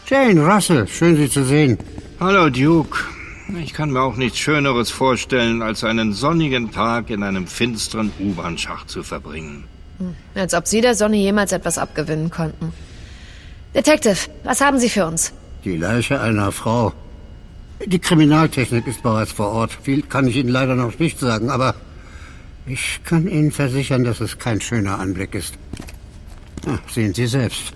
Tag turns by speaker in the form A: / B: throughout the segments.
A: Jane Russell, schön Sie zu sehen.
B: Hallo, Duke. Ich kann mir auch nichts Schöneres vorstellen, als einen sonnigen Tag in einem finsteren U-Bahn-Schacht zu verbringen.
C: Als ob Sie der Sonne jemals etwas abgewinnen konnten. Detective, was haben Sie für uns?
A: Die Leiche einer Frau. Die Kriminaltechnik ist bereits vor Ort. Viel kann ich Ihnen leider noch nicht sagen, aber ich kann Ihnen versichern, dass es kein schöner Anblick ist. Sehen Sie selbst.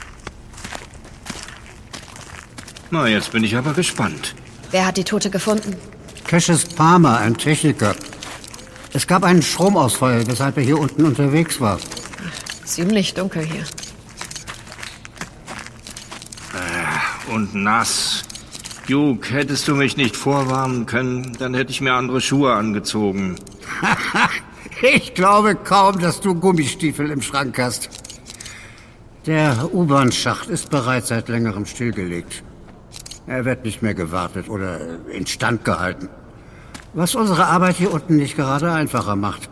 B: Na, jetzt bin ich aber gespannt.
C: Wer hat die Tote gefunden?
A: Cassius Palmer, ein Techniker. Es gab einen Stromausfall, weshalb er hier unten unterwegs war.
C: Ziemlich dunkel hier.
B: Und nass. Duke, hättest du mich nicht vorwarnen können, dann hätte ich mir andere Schuhe angezogen.
A: Ich glaube kaum, dass du Gummistiefel im Schrank hast. Der U-Bahn-Schacht ist bereits seit längerem stillgelegt. Er wird nicht mehr gewartet oder instand gehalten. Was unsere Arbeit hier unten nicht gerade einfacher macht.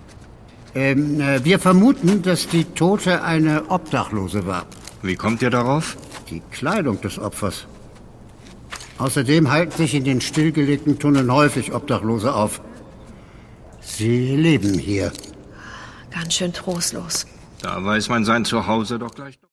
A: Wir vermuten, dass die Tote eine Obdachlose war.
B: Wie kommt ihr darauf?
A: Die Kleidung des Opfers. Außerdem halten sich in den stillgelegten Tunneln häufig Obdachlose auf. Sie leben hier.
C: Ganz schön trostlos.
B: Da weiß man sein Zuhause doch gleich.